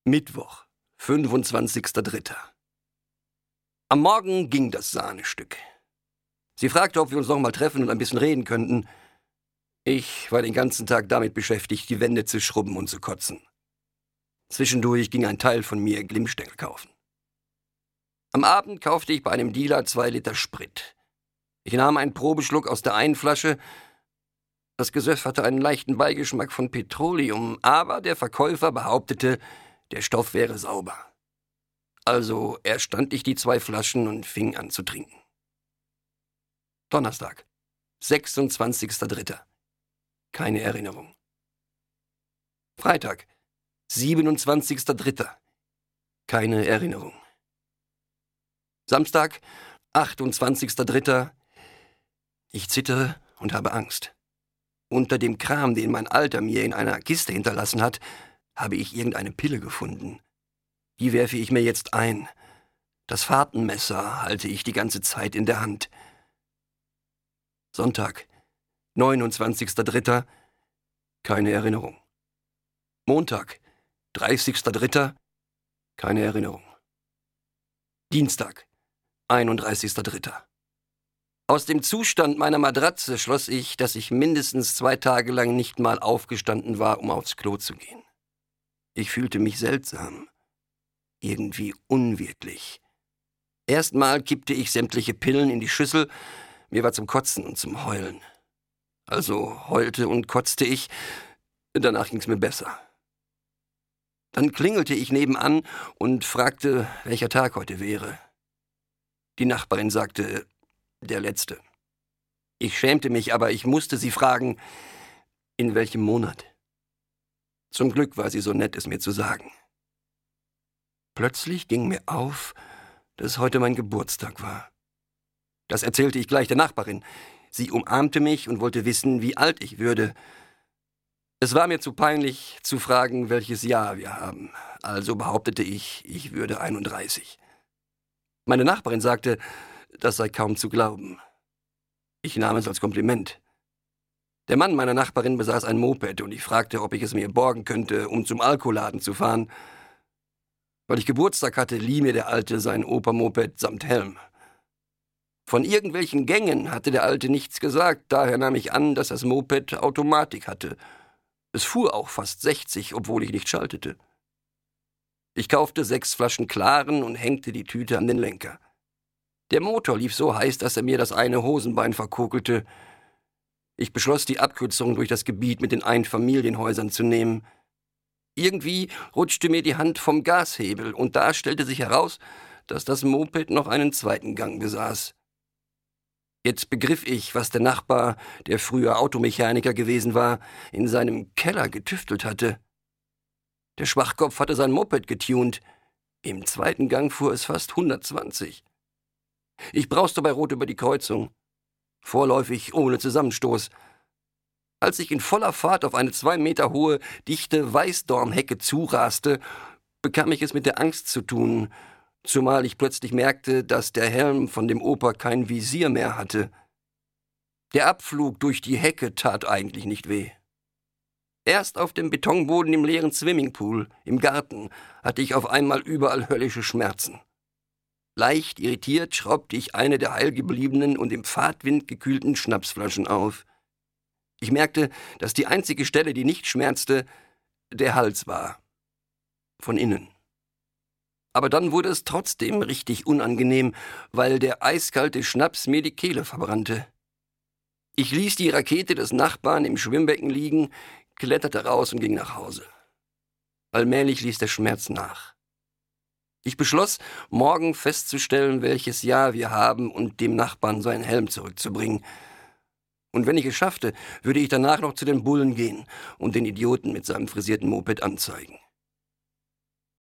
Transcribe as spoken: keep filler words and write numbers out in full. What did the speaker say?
Mittwoch, fünfundzwanzigster dritter Am Morgen ging das Sahnestück. Sie fragte, ob wir uns noch mal treffen und ein bisschen reden könnten. Ich war den ganzen Tag damit beschäftigt, die Wände zu schrubben und zu kotzen. Zwischendurch ging ein Teil von mir Glimmstängel kaufen. Am Abend kaufte ich bei einem Dealer zwei Liter Sprit. Ich nahm einen Probeschluck aus der einen Flasche. Das Gesöff hatte einen leichten Beigeschmack von Petroleum, aber der Verkäufer behauptete, der Stoff wäre sauber. Also erstand ich die zwei Flaschen und fing an zu trinken. Donnerstag, sechsundzwanzigster dritter Keine Erinnerung. Freitag, siebenundzwanzigster dritter Keine Erinnerung. Samstag, achtundzwanzigster dritter Ich zittere und habe Angst. Unter dem Kram, den mein Alter mir in einer Kiste hinterlassen hat, habe ich irgendeine Pille gefunden. Die werfe ich mir jetzt ein. Das Fahrtenmesser halte ich die ganze Zeit in der Hand. Sonntag, neunundzwanzigster dritter Keine Erinnerung. Montag, dreißigster dritter Keine Erinnerung. Dienstag, einunddreißigster dritter Aus dem Zustand meiner Matratze schloss ich, dass ich mindestens zwei Tage lang nicht mal aufgestanden war, um aufs Klo zu gehen. Ich fühlte mich seltsam, irgendwie unwirklich. Erstmal kippte ich sämtliche Pillen in die Schüssel, mir war zum Kotzen und zum Heulen. Also heulte und kotzte ich, danach ging's mir besser. Dann klingelte ich nebenan und fragte, welcher Tag heute wäre. Die Nachbarin sagte, der letzte. Ich schämte mich, aber ich musste sie fragen, in welchem Monat. Zum Glück war sie so nett, es mir zu sagen. Plötzlich ging mir auf, dass heute mein Geburtstag war. Das erzählte ich gleich der Nachbarin. Sie umarmte mich und wollte wissen, wie alt ich würde. Es war mir zu peinlich, zu fragen, welches Jahr wir haben. Also behauptete ich, ich würde einunddreißig. Meine Nachbarin sagte, das sei kaum zu glauben. Ich nahm es als Kompliment. Der Mann meiner Nachbarin besaß ein Moped und ich fragte, ob ich es mir borgen könnte, um zum Alkoholaden zu fahren. Weil ich Geburtstag hatte, lieh mir der Alte sein Opa-Moped samt Helm. Von irgendwelchen Gängen hatte der Alte nichts gesagt, daher nahm ich an, dass das Moped Automatik hatte. Es fuhr auch fast sechzig, obwohl ich nicht schaltete. Ich kaufte sechs Flaschen Klaren und hängte die Tüte an den Lenker. Der Motor lief so heiß, dass er mir das eine Hosenbein verkokelte. Ich beschloss, die Abkürzung durch das Gebiet mit den Einfamilienhäusern zu nehmen. Irgendwie rutschte mir die Hand vom Gashebel und da stellte sich heraus, dass das Moped noch einen zweiten Gang besaß. Jetzt begriff ich, was der Nachbar, der früher Automechaniker gewesen war, in seinem Keller getüftelt hatte. Der Schwachkopf hatte sein Moped getunt. Im zweiten Gang fuhr es fast hundertzwanzig. Ich brauste bei Rot über die Kreuzung. Vorläufig ohne Zusammenstoß. Als ich in voller Fahrt auf eine zwei Meter hohe, dichte Weißdornhecke zuraste, bekam ich es mit der Angst zu tun, zumal ich plötzlich merkte, dass der Helm von dem Opa kein Visier mehr hatte. Der Abflug durch die Hecke tat eigentlich nicht weh. Erst auf dem Betonboden im leeren Swimmingpool, im Garten, hatte ich auf einmal überall höllische Schmerzen. Leicht irritiert schraubte ich eine der heilgebliebenen und im Fahrtwind gekühlten Schnapsflaschen auf. Ich merkte, dass die einzige Stelle, die nicht schmerzte, der Hals war. Von innen. Aber dann wurde es trotzdem richtig unangenehm, weil der eiskalte Schnaps mir die Kehle verbrannte. Ich ließ die Rakete des Nachbarn im Schwimmbecken liegen, kletterte raus und ging nach Hause. Allmählich ließ der Schmerz nach. Ich beschloss, morgen festzustellen, welches Jahr wir haben und dem Nachbarn seinen Helm zurückzubringen. Und wenn ich es schaffte, würde ich danach noch zu den Bullen gehen und den Idioten mit seinem frisierten Moped anzeigen.